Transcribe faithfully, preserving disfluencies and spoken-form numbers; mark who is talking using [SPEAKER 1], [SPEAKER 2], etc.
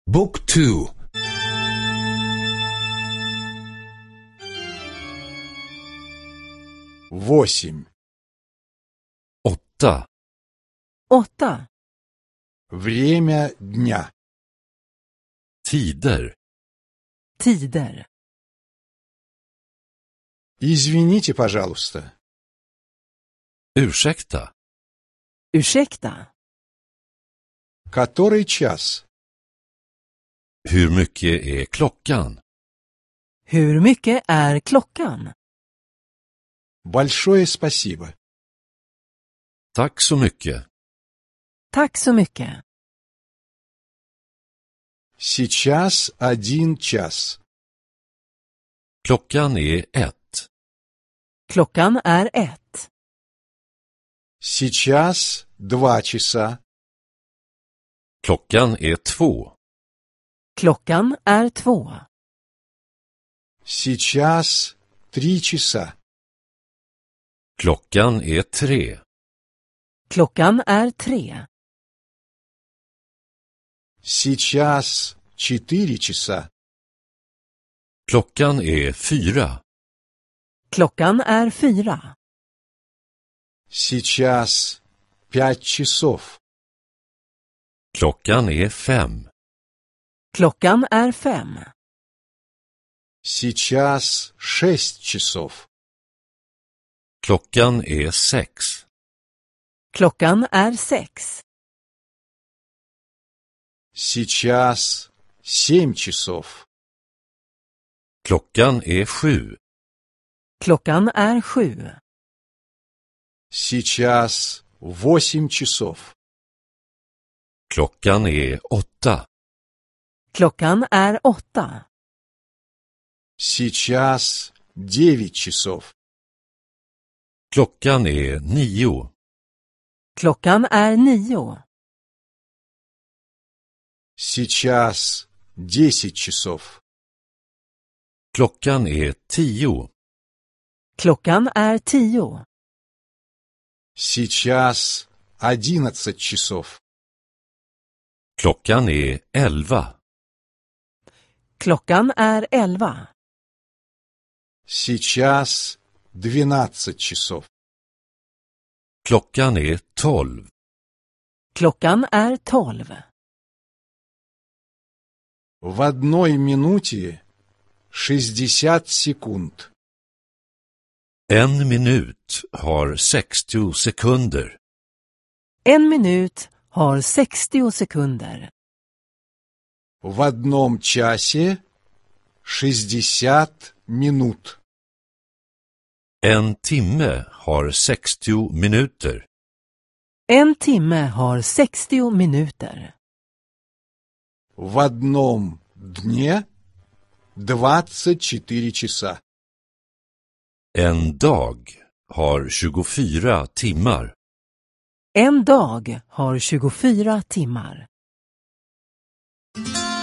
[SPEAKER 1] Book two.
[SPEAKER 2] Восемь.
[SPEAKER 3] Åtta.
[SPEAKER 4] Åtta.
[SPEAKER 2] Время дня.
[SPEAKER 3] Tider.
[SPEAKER 4] Tider.
[SPEAKER 2] Извините, пожалуйста.
[SPEAKER 3] Ursäkta.
[SPEAKER 4] Ursäkta.
[SPEAKER 2] Который час?
[SPEAKER 3] Hur mycket är klockan?
[SPEAKER 4] Hur mycket är klockan?
[SPEAKER 2] Большое спасибо.
[SPEAKER 3] Tack så mycket.
[SPEAKER 4] Tack så mycket.
[SPEAKER 2] Сейчас один час.
[SPEAKER 3] Klockan är ett.
[SPEAKER 4] Klockan är ett.
[SPEAKER 2] Сейчас два часа.
[SPEAKER 3] Klockan är två.
[SPEAKER 4] Klockan är två.
[SPEAKER 2] Сейчас три часа.
[SPEAKER 3] Klockan är tre.
[SPEAKER 4] Klockan är tre.
[SPEAKER 2] Сейчас четыре часа.
[SPEAKER 3] Klockan är fyra.
[SPEAKER 4] Klockan är fyra.
[SPEAKER 2] Сейчас пять часов.
[SPEAKER 3] Klockan är fem.
[SPEAKER 4] Klockan är fem.
[SPEAKER 2] Сейчас шесть часов.
[SPEAKER 3] Klockan är sex.
[SPEAKER 4] Klockan är sex.
[SPEAKER 2] Сейчас семь часов.
[SPEAKER 3] Klockan är sju.
[SPEAKER 4] Klockan är sju.
[SPEAKER 2] Сейчас восемь часов.
[SPEAKER 3] Klockan är åtta.
[SPEAKER 4] Klockan är åtta.
[SPEAKER 2] Сейчас девять часов.
[SPEAKER 3] Klockan är nio.
[SPEAKER 4] Klockan är nio.
[SPEAKER 2] Сейчас десять часов.
[SPEAKER 3] Klockan är tio.
[SPEAKER 4] Klockan är tio.
[SPEAKER 2] Сейчас одиннадцать часов.
[SPEAKER 3] Klockan är elva.
[SPEAKER 4] Klockan är elva.
[SPEAKER 2] Сейчас двенадцать часов.
[SPEAKER 3] Klockan är tolv.
[SPEAKER 4] Klockan är tolv.
[SPEAKER 2] В одной минуте шестьдесят секунд.
[SPEAKER 3] En minut har sextio sekunder.
[SPEAKER 4] En minut har sextio sekunder.
[SPEAKER 2] В одном часе шестьдесят минут.
[SPEAKER 3] En timme har sextio minuter.
[SPEAKER 4] En timme har sextio minuter.
[SPEAKER 2] В одном дне двадцать четыре часа.
[SPEAKER 3] En dag har tjugofyra timmar.
[SPEAKER 4] En dag har tjugofyra timmar.